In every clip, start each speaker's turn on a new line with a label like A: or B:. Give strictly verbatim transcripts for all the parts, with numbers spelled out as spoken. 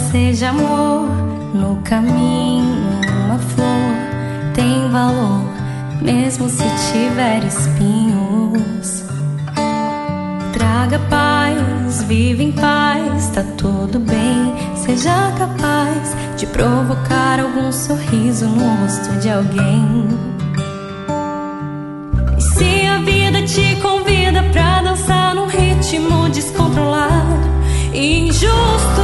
A: seja amor no caminho. Uma flor tem valor, mesmo se tiver espinhos. Traga paz, vive em paz, tá tudo bem. Seja capaz de provocar algum sorriso no rosto de alguém. E se a vida te convida pra dançar num ritmo descontrolado e injusto,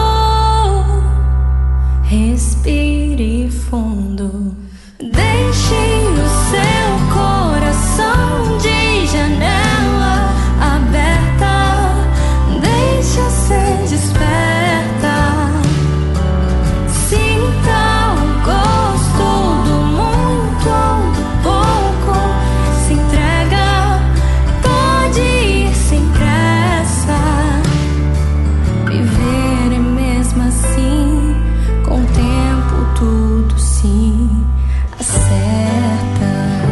A: respire fundo. Deixe o seu coração de janela aberta, deixa ser desperta. Sinta o gosto do muito ou do pouco. Se entrega, pode ir sem pressa. Viver é mesmo assim, com o tempo tudo se acerta.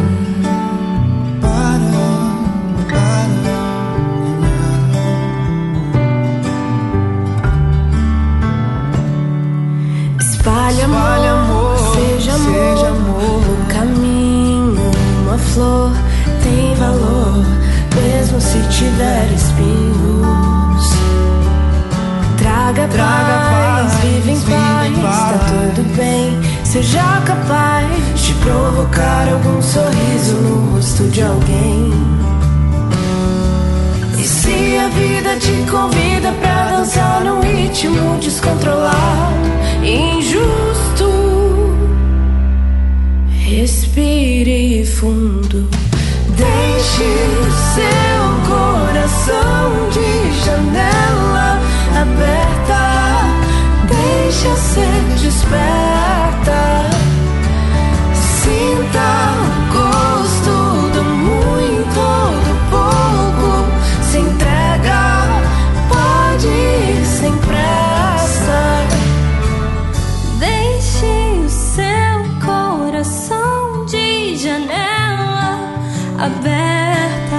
A: Espalha amor, amor, seja amor, seja amor. O caminho, uma flor tem valor, mesmo se tiver espinhos. Traga, Traga paz, paz, vive em paz, paz, tá tudo bem. Seja capaz de provocar algum sorriso no rosto de alguém. E se a vida te convida pra dançar num ritmo descontrolado e injusto, respire fundo. Deixe o seu coração de janela aberta, deixa ser desperta. Sinta o gosto do muito ou do pouco. Se entrega, pode ir sem pressa. Deixe o seu coração de janela aberta.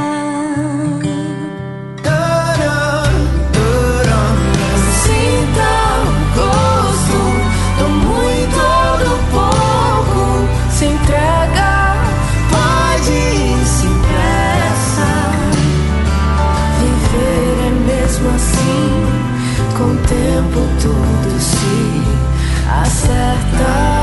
A: Sinta o gosto do muito ou do pouco. Se entrega, pode ir sem pressa. Viver é mesmo assim, com o tempo tudo se acerta.